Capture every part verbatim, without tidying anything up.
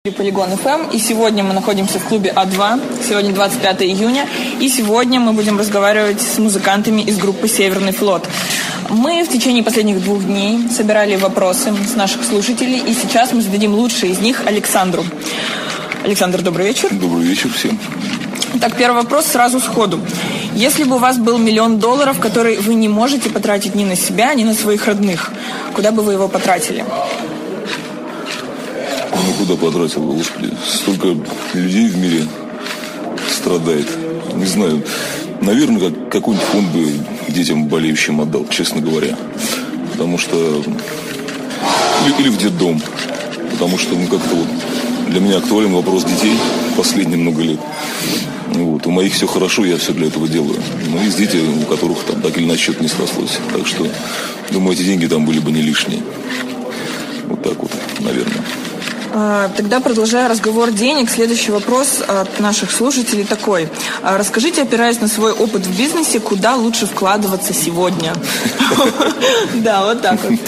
Полигон эф эм, и сегодня мы находимся в клубе А два, сегодня двадцать пятое июня, и сегодня мы будем разговаривать с музыкантами из группы «Северный флот». Мы в течение последних двух дней собирали вопросы с наших слушателей, и сейчас мы зададим лучшие из них Александру. Александр, добрый вечер. Добрый вечер всем. Так, первый вопрос сразу сходу. Если бы у вас был миллион долларов, который вы не можете потратить ни на себя, ни на своих родных, куда бы вы его потратили? Ну, куда потратил, господи? Столько людей в мире страдает. Не знаю. Наверное, как, какой-нибудь фонд бы детям болеющим отдал, честно говоря. Потому что... Или, или в детдом. Потому что, ну, как-то вот для меня актуален вопрос детей последние много лет. Вот. У моих все хорошо, я все для этого делаю. Но есть дети, у которых там так или иначе что-то не срослось. Так что, думаю, эти деньги там были бы не лишние. Вот так вот, наверное. Тогда, продолжая разговор денег, следующий вопрос от наших слушателей такой. Расскажите, опираясь на свой опыт в бизнесе, куда лучше вкладываться сегодня? Да, вот так вот.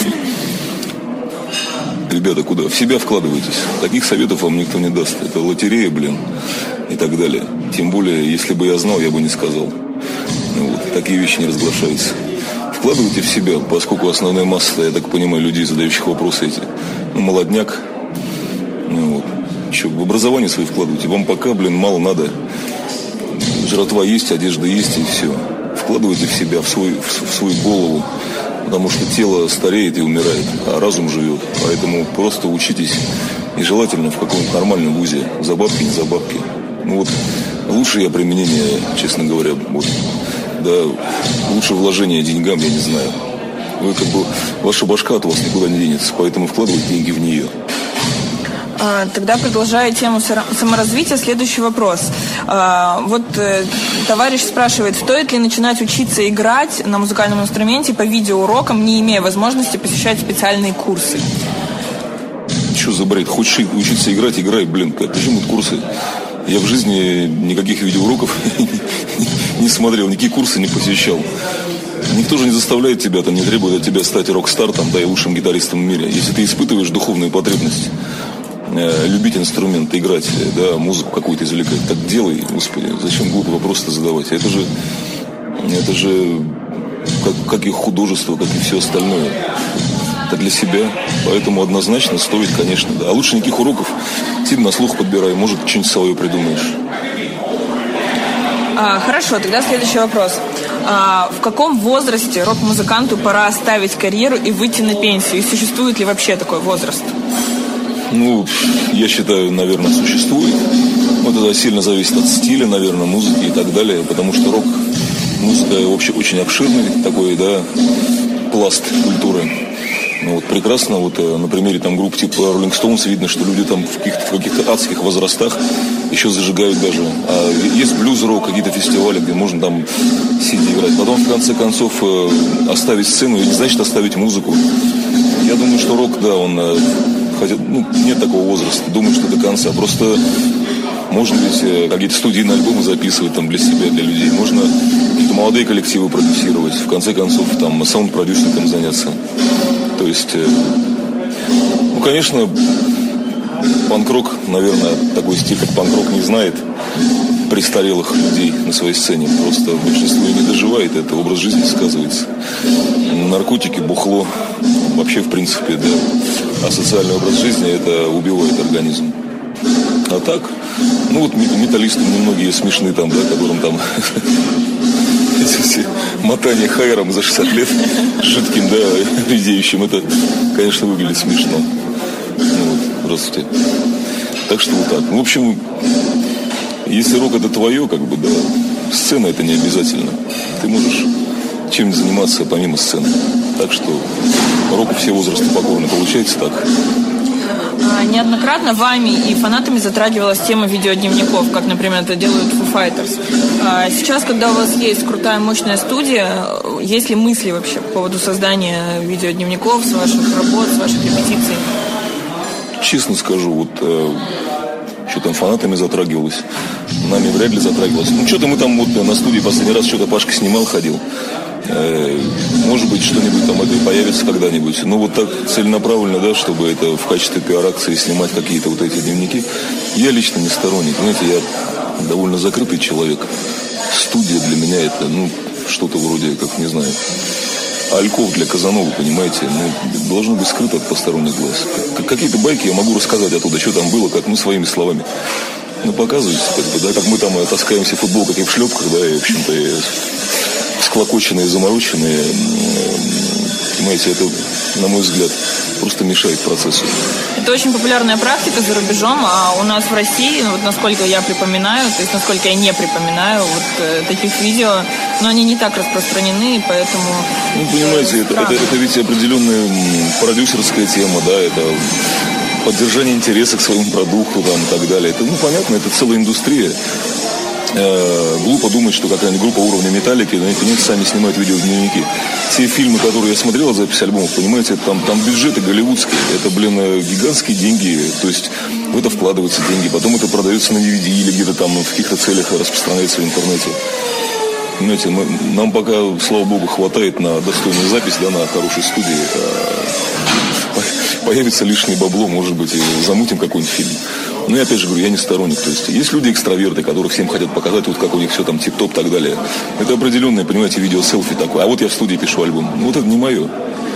Ребята, куда? В себя вкладывайтесь. Таких советов вам никто не даст. Это лотерея, блин, и так далее. Тем более, если бы я знал, я бы не сказал. Вот. Такие вещи не разглашаются. Вкладывайте в себя, поскольку основная масса, я так понимаю, людей, задающих вопросы эти, ну, молодняк. Ну, вот. Еще в образование свои вкладывайте. Вам пока, блин, мало надо. Жратва есть, одежда есть, и все. Вкладывайте в себя, в, свой, в, в свою голову. Потому что тело стареет и умирает, а разум живет. Поэтому просто учитесь. И желательно в каком-то нормальном вузе. За бабки, не за бабки. Ну вот, лучшее применение, честно говоря, вот, да, лучше вложение деньгам, я не знаю. Вы как бы, ваша башка от вас никуда не денется. Поэтому вкладывайте деньги в нее. Тогда, продолжая тему саморазвития, следующий вопрос. Вот товарищ спрашивает, стоит ли начинать учиться играть на музыкальном инструменте по видеоурокам, не имея возможности посещать специальные курсы? Что за бред? Хочешь учиться играть, играй, блин. Почему курсы? Я в жизни никаких видеоуроков не смотрел, никакие курсы не посещал. Никто же не заставляет тебя, там, не требует от тебя стать рок-стартом, да, и лучшим гитаристом в мире. Если ты испытываешь духовную потребность любить инструмент, играть, да, музыку какую-то извлекать, так делай, господи, зачем глупые вопросы задавать? Это же, это же как, как и художество, как и все остальное. Это для себя, поэтому однозначно стоит, конечно, да. А лучше никаких уроков, сиди на слух подбирай, может, что-нибудь свое придумаешь. А, хорошо, тогда следующий вопрос. А, в каком возрасте рок-музыканту пора оставить карьеру и выйти на пенсию? И существует ли вообще такой возраст? Ну, я считаю, наверное, существует. Вот это сильно зависит от стиля, наверное, музыки и так далее. Потому что рок-музыка вообще очень обширный такой, да, пласт культуры. Ну, вот прекрасно, вот на примере там групп типа Rolling Stones видно, что люди там в каких-то, в каких-то адских возрастах еще зажигают даже. А есть блюз-рок, какие-то фестивали, где можно там сидеть играть. Потом, в конце концов, оставить сцену, и не значит оставить музыку. Я думаю, что рок, да, он... Хотя, ну, нет такого возраста. Думаю, что до конца. Просто можно ведь какие-то студийные альбомы записывать там для себя, для людей. Можно какие-то молодые коллективы продюсировать. В конце концов, там, саунд-продюсингом заняться. То есть, ну, конечно, панк-рок, наверное, такой стиль, как панк-рок, не знает престарелых людей на своей сцене. Просто большинство и не доживает, это образ жизни сказывается. Наркотики, бухло, вообще, в принципе, да, асоциальный образ жизни, это убивает организм. А так, ну вот металлисты немногие смешны там, да, которым там эти все мотания хайером за шестьдесят лет жидким, да, редеющим, это, конечно, выглядит смешно. Ну вот, здравствуйте. Так что вот так. В общем, если рок это твое, как бы, да, сцена это не обязательно. Ты можешь чем-нибудь заниматься помимо сцены. Так что року все возрасты покорны. Получается так. Неоднократно вами и фанатами затрагивалась тема видеодневников, как, например, это делают Foo Fighters. Сейчас, когда у вас есть крутая, мощная студия, есть ли мысли вообще по поводу создания видеодневников с ваших работ, с ваших репетиций? Честно скажу, вот э, что-то там фанатами затрагивалось, нами вряд ли затрагивалось. Ну, что-то мы там вот на студии последний раз что-то Пашка снимал, ходил. Может быть, что-нибудь там это и появится когда-нибудь. Но вот так целенаправленно, да, чтобы это в качестве пиар-акции снимать какие-то вот эти дневники, я лично не сторонник. Знаете, я довольно закрытый человек. Студия для меня это, ну, что-то вроде, как, не знаю, Альков для Казанова, понимаете, ну, должно быть скрыто от посторонних глаз. Какие-то байки я могу рассказать оттуда, что там было, как, ну, своими словами. Ну, показывайте, как бы, да, как мы там таскаемся в футболках и в шлепках, да, и, в общем-то, и склокоченные, замороченные, понимаете, это, на мой взгляд, просто мешает процессу. Это очень популярная практика за рубежом, а у нас в России, ну, вот насколько я припоминаю, то есть насколько я не припоминаю вот э, таких видео, но они не так распространены, поэтому... Ну, понимаете, это, это, это ведь определенная продюсерская тема, да, это поддержание интереса к своему продукту там, и так далее. Это, ну, понятно, это целая индустрия. Э, глупо думать, что какая-нибудь группа уровня Металлики, знаете, нет, сами снимают видеодневники. Те фильмы, которые я смотрел, запись альбомов, понимаете, там, там бюджеты голливудские, это, блин, гигантские деньги, то есть в это вкладываются деньги, потом это продается на ди ви ди или где-то там в каких-то целях распространяется в интернете. Понимаете, мы, нам пока, слава богу, хватает на достойную запись, да, на хорошей студии. А появится лишнее бабло, может быть, и замутим какой-нибудь фильм. Но я опять же говорю, я не сторонник. То есть есть люди экстраверты, которые всем хотят показать, вот как у них все там тип-топ и так далее. Это определенное, понимаете, видео-селфи такое. А вот я в студии пишу альбом. Ну вот это не мое.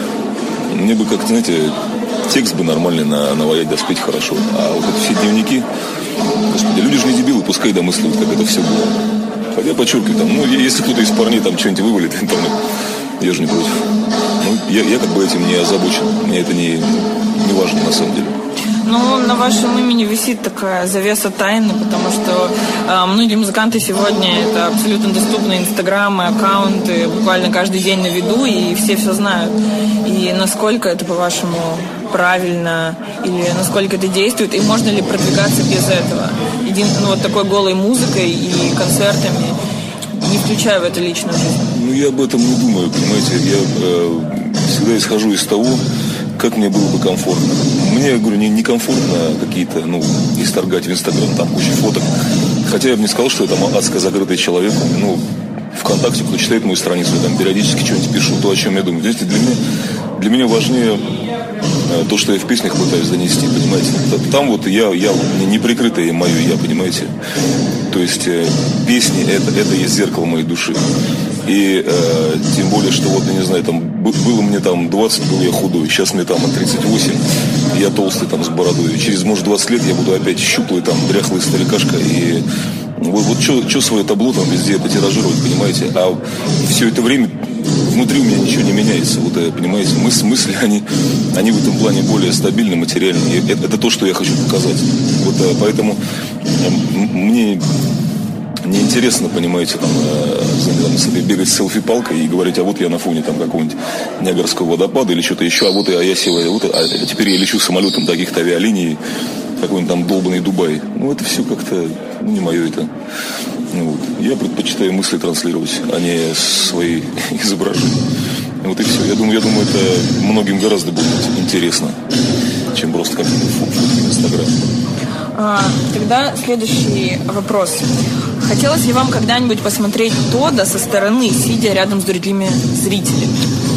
Мне бы как-то, знаете, текст бы нормальный на, наваять, да спеть хорошо. А вот это все дневники, господи, люди же не дебилы, пускай домысливают, как это все было. Хотя, подчеркиваю, там, ну, если кто-то из парней там что-нибудь вывалит в интернет, я же не против. Ну, я, я как бы этим не озабочен. Мне это не, не важно на самом деле. Ну, на вашем имени висит такая завеса тайны, потому что э, многие музыканты сегодня это абсолютно доступные инстаграмы, аккаунты, буквально каждый день на виду, и все все знают. И насколько это, по-вашему, правильно, или насколько это действует, и можно ли продвигаться без этого? Един, ну, вот такой голой музыкой и концертами, не включая в это личную жизнь. Ну, я об этом не думаю, понимаете. Я э, всегда исхожу из того, как мне было бы комфортно. Мне, я говорю, не, не комфортно какие-то, ну, исторгать в Инстаграм там кучу фоток. Хотя я бы не сказал, что я там адско закрытый человек. Ну, ВКонтакте, кто читает мою страницу, я там периодически что-нибудь пишу, то, о чем я думаю. Знаете, для меня, для меня важнее э, то, что я в песнях пытаюсь донести, понимаете. Там вот я, я неприкрытое мое я, понимаете. То есть э, песни это, это есть зеркало моей души. И э, тем более, что вот, я не знаю, там было мне там двадцать, был я худой, сейчас мне там тридцать восемь, я толстый там с бородой. И через, может, двадцать лет я буду опять щуплый, там, дряхлый старикашка. И вот, вот что свое табло там везде это тиражировать, понимаете? А все это время внутри у меня ничего не меняется. Вот, понимаете, мыс, мысли, они, они в этом плане более стабильны, материальны. И это, это то, что я хочу показать. Вот, поэтому мне... неинтересно, понимаете, там, э, бегать с селфи-палкой и говорить, а вот я на фоне там какого-нибудь Ниагарского водопада или что-то еще, а вот я, а я сел, а, вот, а теперь я лечу самолетом таких-то авиалиний, какой-нибудь там долбанный Дубай. Ну, это все как-то, ну, не мое это. Ну, вот. Я предпочитаю мысли транслировать, а не свои изображения. Вот и все. Я думаю, я думаю, это многим гораздо будет интересно, чем просто какие-то фотки в Инстаграме. А, тогда следующий вопрос. Хотелось ли вам когда-нибудь посмотреть Тодда со стороны, сидя рядом с другими зрителями?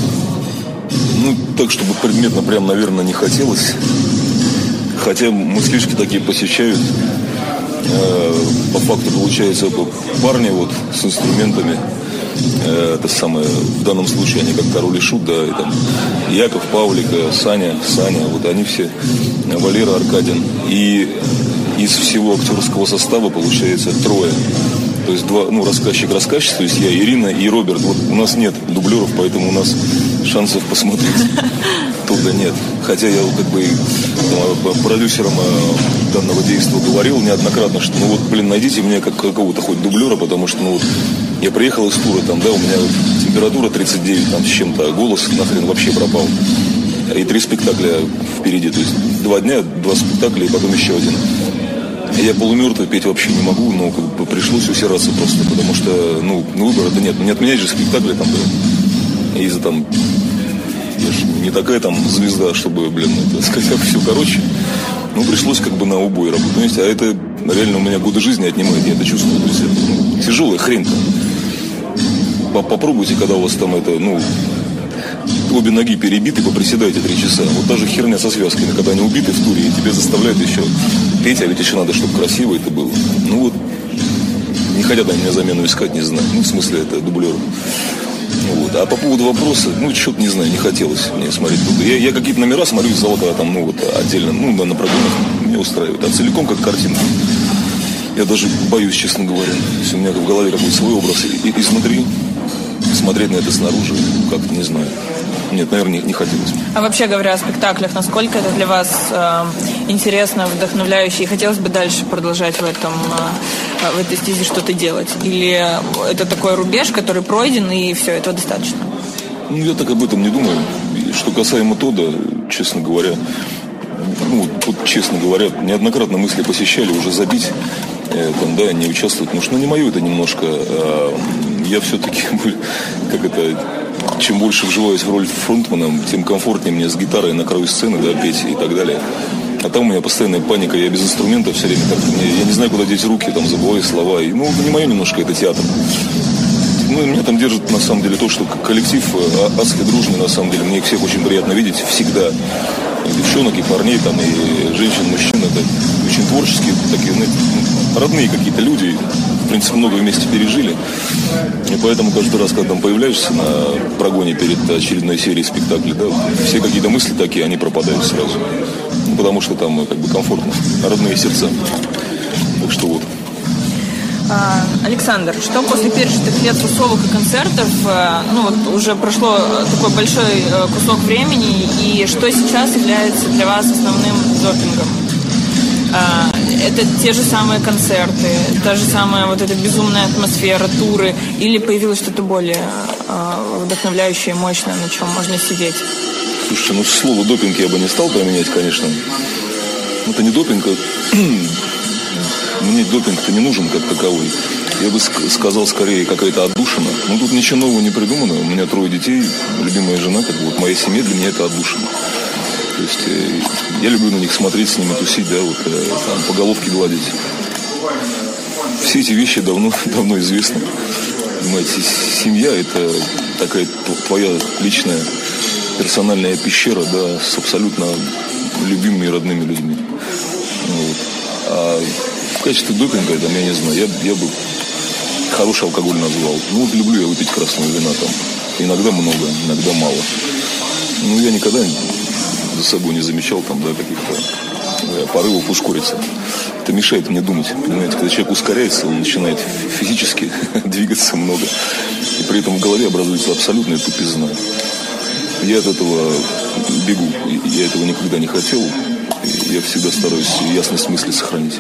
Ну, так, чтобы предметно прям, наверное, не хотелось. Хотя мыслишки такие посещают. Э, по факту, получается, парни вот с инструментами. Э, это самое, в данном случае они как король и шут, да, и там Яков, Павлика, Саня, Саня, вот они все, Валера, Аркадин. И из всего актерского состава получается трое. То есть два, ну, рассказчик-рассказчик, то есть я, Ирина и Роберт. Вот у нас нет дублеров, поэтому у нас шансов посмотреть туда нет. Хотя я как бы там, продюсерам данного действия говорил неоднократно, что ну вот, блин, найдите мне как, какого-то хоть дублера, потому что ну вот я приехал из тура, там, да, у меня вот температура тридцать девять там с чем-то, а голос нахрен вообще пропал. И три спектакля впереди, то есть два дня, два спектакля и потом еще один. Я полумертвый, петь вообще не могу, но как бы пришлось усираться просто, потому что, ну, выбора-то нет. Не отменять же спектакли там, да. Из-за там, я же не такая там звезда, чтобы, блин, это сказать, все короче. Ну, пришлось как бы на убой работать. Понимаете, а это реально у меня годы жизни отнимает, я это чувствую. То есть это, ну, тяжелая хрень-то. Попробуйте, когда у вас там это, ну, обе ноги перебиты, поприседайте три часа. Вот та же херня со связками, когда они убиты в туре, и тебе заставляют еще петь, а ведь еще надо, чтобы красиво это было. Ну вот, не хотят они меня замену искать, не знаю. Ну, в смысле, это дублер. Ну, вот. А по поводу вопроса, ну, что-то не знаю, не хотелось мне смотреть. Я, я какие-то номера смотрю из зала, когда там, ну, вот, отдельно, ну, на программах меня устраивает. А целиком как картинка. Я даже боюсь, честно говоря. То есть у меня в голове какой-то свой образ. И, и изнутри смотреть на это снаружи, как-то не знаю. Нет, наверное, не, не хотелось. А вообще говоря о спектаклях, насколько это для вас э, интересно, вдохновляюще, и хотелось бы дальше продолжать в этом, э, в этой стезе что-то делать? Или это такой рубеж, который пройден, и все, этого достаточно? Ну, я так об этом не думаю. Что касаемо Тодда, честно говоря, ну, вот, честно говоря, неоднократно мысли посещали уже забить, э, там, да, не участвовать, потому что, ну, не мое это немножко. Э, я все-таки, как это... Чем больше вживаюсь в роль фронтмана, тем комфортнее мне с гитарой на краю сцены, да, петь и так далее. А там у меня постоянная паника, я без инструмента все время как-то, мне, я не знаю, куда деть руки, там, забываю слова. И, ну, не мое немножко, это театр. Ну, меня там держит, на самом деле, то, что коллектив адски дружный, на самом деле. Мне их всех очень приятно видеть всегда. И девчонок, и парней, там, и женщин, мужчин. Это очень творческие, такие, знаете, родные какие-то люди. В принципе, много вместе пережили. И поэтому каждый раз, когда там появляешься на прогоне перед очередной серией спектаклей, да, все какие-то мысли такие, они пропадают сразу. Ну, потому что там как бы комфортно, родные сердца. Так что вот. Александр, что после пережитых лет тусовок и концертов, ну вот уже прошло такой большой кусок времени, и что сейчас является для вас основным допингом? Это те же самые концерты, та же самая вот эта безумная атмосфера, туры, или появилось что-то более вдохновляющее, мощное, на чем можно сидеть? Слушайте, ну слово допинг я бы не стал применять, конечно. Это не допинг, а... Мне допинг-то не нужен как таковой. Я бы сказал, скорее, какая-то отдушина. Ну, тут ничего нового не придумано. У меня трое детей, любимая жена, как бы вот моя семья для меня это отдушина. То есть э, я люблю на них смотреть, с ними тусить, да, вот э, там, по головке гладить. Все эти вещи давно, давно известны. Понимаете, семья – это такая твоя личная персональная пещера, да, с абсолютно любимыми и родными людьми. Вот. А в качестве допинга, там, я не знаю, я, я бы хороший алкоголь назвал. Ну, вот люблю я выпить красного вина там. Иногда много, иногда мало. Ну, я никогда за собой не замечал там, да, каких-то порывов ускориться. Это мешает мне думать, понимаете. Когда человек ускоряется, он начинает физически двигаться много. И при этом в голове образуется абсолютная тупизна. Я от этого бегу. Я этого никогда не хотел. Я всегда стараюсь ясность мысли сохранить.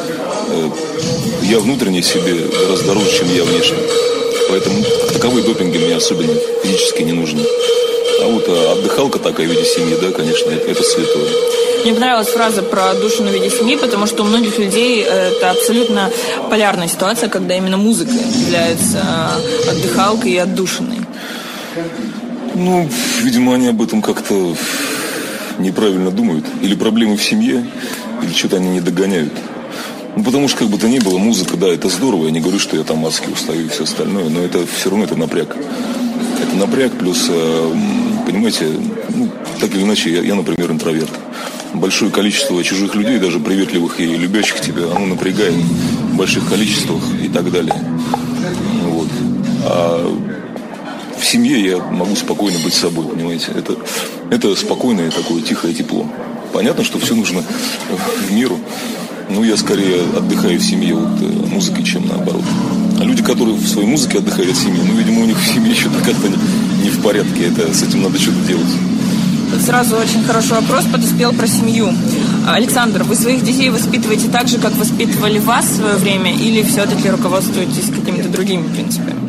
Я внутренне себе гораздо дороже, чем я внешне. Поэтому таковые допинги мне особенно физически не нужны. А вот отдыхалка такая в виде семьи, да, конечно, это, это святое. Мне понравилась фраза про отдушину в виде семьи, потому что у многих людей это абсолютно полярная ситуация, когда именно музыка является отдыхалкой и отдушиной. Ну, видимо, они об этом как-то неправильно думают. Или проблемы в семье, или что-то они не догоняют. Ну, потому что, как бы то ни было, музыка, да, это здорово. Я не говорю, что я там адски устаю и все остальное, но это все равно это напряг. Это напряг, плюс, понимаете, ну, так или иначе, я, я, например, интроверт. Большое количество чужих людей, даже приветливых и любящих тебя, оно напрягает в больших количествах и так далее. Вот. А в семье я могу спокойно быть собой, понимаете. Это, это спокойное такое тихое тепло. Понятно, что все нужно в меру. Но я скорее отдыхаю в семье от музыки, чем наоборот. А люди, которые в своей музыке отдыхают от семьи, ну, видимо, у них в семье что-то как-то не, не в порядке. Это, с этим надо что-то делать. Сразу очень хороший вопрос подоспел про семью. Александр, вы своих детей воспитываете так же, как воспитывали вас в свое время, или все-таки руководствуетесь какими-то другими принципами?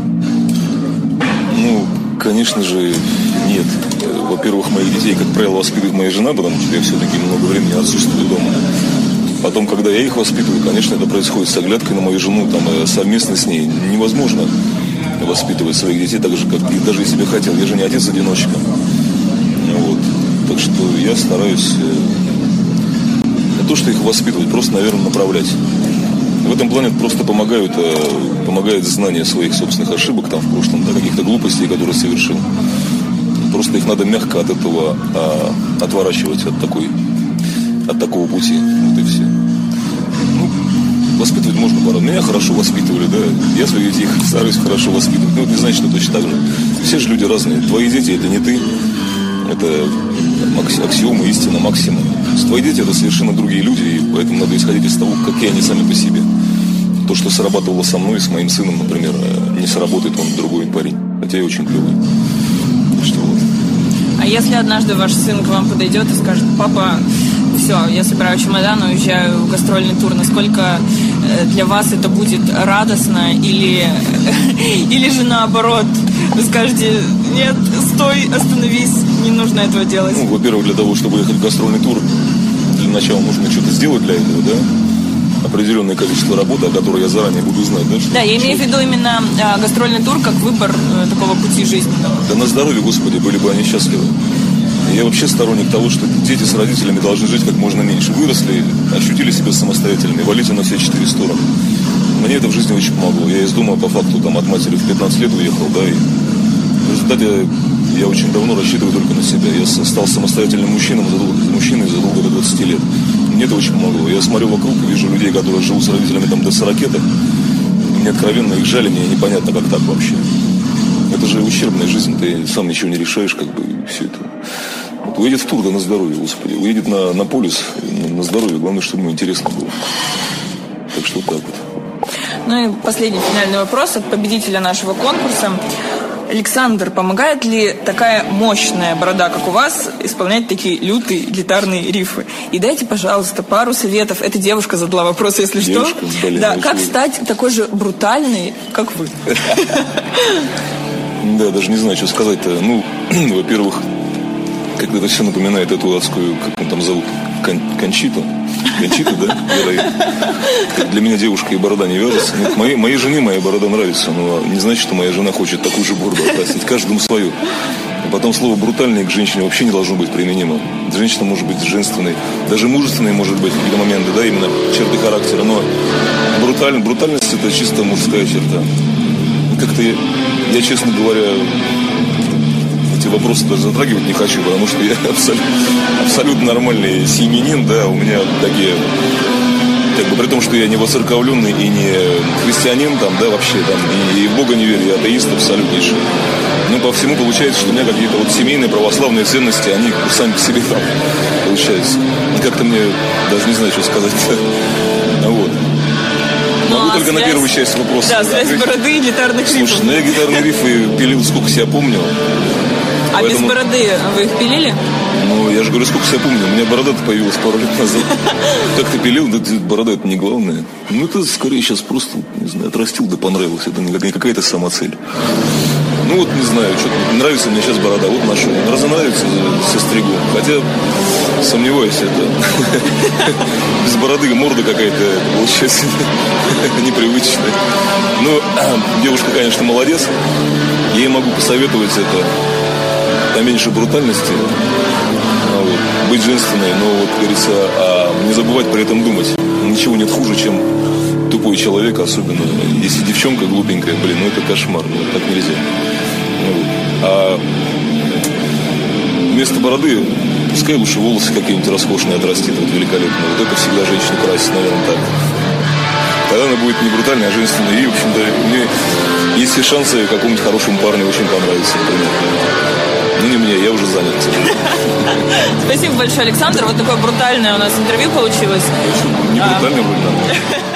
Ну, конечно же, нет. Во-первых, моих детей, как правило, воспитывает моя жена, потому что я все-таки много времени отсутствую дома. Потом, когда я их воспитываю, конечно, это происходит с оглядкой на мою жену, там, совместно с ней. Невозможно воспитывать своих детей так же, как и даже если бы хотел. Я же не отец-одиночка. Вот. Так что я стараюсь то, что их воспитывать, просто, наверное, направлять. В этом плане просто помогают, помогает знание своих собственных ошибок там в прошлом, да, каких-то глупостей, которые совершил. Просто их надо мягко от этого а, отворачивать, от такой, от такого пути. Вот и все. Ну, воспитывать можно по-разному. Меня хорошо воспитывали, да. Я своих детей стараюсь хорошо воспитывать. Ну, это не значит, что точно так же. Все же люди разные. Твои дети — это не ты. Это аксиома, истина, максимум. Твои дети — это совершенно другие люди, и поэтому надо исходить из того, какие они сами по себе. То, что срабатывало со мной, с моим сыном, например, не сработает, он другой парень. Хотя я очень клевый. Что вот. А если однажды ваш сын к вам подойдет и скажет: папа, все, я собираю чемодан, уезжаю в гастрольный тур, насколько для вас это будет радостно, или, или же наоборот, вы скажете: нет, стой, остановись, не нужно этого делать? Ну, во-первых, для того, чтобы ехать в гастрольный тур, для начала нужно что-то сделать для этого, да? Определенное количество работы, о которой я заранее буду знать, да? Да, я имею в виду именно а, гастрольный тур как выбор а, такого пути жизненного. Да на здоровье, Господи, были бы они счастливы. Я вообще сторонник того, что дети с родителями должны жить как можно меньше. Выросли, ощутили себя самостоятельными, валите на все четыре стороны. Мне это в жизни очень помогло. Я из дома по факту там от матери в пятнадцать лет уехал, да, и в результате я очень давно рассчитываю только на себя. Я стал самостоятельным мужчиной задолго, мужчиной задолго до двадцати лет. Мне это очень помогло. Я смотрю вокруг и вижу людей, которые живут с родителями там до сорока. Мне откровенно их жаль, мне непонятно, как так вообще. Это же ущербная жизнь, ты сам ничего не решаешь, как бы, и все это. Вот уедет в тур, да на здоровье, Господи. Уедет на, на полюс, на, на здоровье. Главное, чтобы ему интересно было. Так что вот так вот. Ну и последний финальный вопрос от победителя нашего конкурса. Александр, помогает ли такая мощная борода, как у вас, исполнять такие лютые гитарные рифы? И дайте, пожалуйста, пару советов. Эта девушка задала вопрос, если девушка, что. блин, да, как стать такой же брутальной, как вы? Да, даже не знаю, что сказать-то. Ну, во-первых, как это все напоминает эту адскую, как он там зовут, Кон- Кончиту. Кончиту, да? Как для меня девушка и борода не вяжется. Нет, моей, моей жене моя борода нравится, но не значит, что моя жена хочет такую же бороду окрасить. Каждому свою. И потом слово «брутальный» к женщине вообще не должно быть применимо. Женщина может быть женственной, даже мужественной может быть в какие-то моменты, да, именно черты характера. Но бруталь, брутальность — это чисто мужская черта. Как-то я, я, честно говоря, эти вопросы даже затрагивать не хочу, потому что я абсолютно, абсолютно нормальный семьянин, да, у меня такие, как бы, при том, что я не воцерковленный и не христианин, там, да, вообще, там, и, и в Бога не верю, я атеист абсолютнейший. Но по всему получается, что у меня какие-то вот семейные православные ценности, они сами по себе там получаются. И как-то мне даже не знаю, что сказать. Вот. Могу ну, только связь... на первую часть вопроса. Да, связь да, бороды и гитарных рифов. Слушай, ну я гитарные рифы пилил, сколько себя помню. А поэтому... без бороды вы их пилили? Ну, я же говорю, сколько себя помню. У меня борода-то появилась пару лет назад. Как ты пилил, да борода — это не главное. Ну, это скорее сейчас просто, не знаю, отрастил, да понравилось. Это не какая-то самоцель. Ну, вот, не знаю, что-то нравится мне сейчас борода. Вот ношу. Раз нравится, состригу. Хотя, сомневаюсь, это... Без бороды морда какая-то получается непривычная. Ну, девушка, конечно, молодец. Я ей могу посоветовать это... поменьше брутальности, а вот, быть женственной, но, вот, как говорится, а не забывать при этом думать. Ничего нет хуже, чем тупой человек, особенно если девчонка глупенькая, блин, ну это кошмар, ну, так нельзя. Ну, вот. А вместо бороды пускай лучше волосы какие-нибудь роскошные отрастит, вот великолепно. Вот это всегда женщину красит, наверное, так. Тогда она будет не брутальной, а женственной. И, в общем-то, у нее есть все шансы какому-нибудь хорошему парню очень понравиться, например. Ну, не мне, я уже занят. Спасибо большое, Александр. Вот такое брутальное у нас интервью получилось. Не брутальное, будет,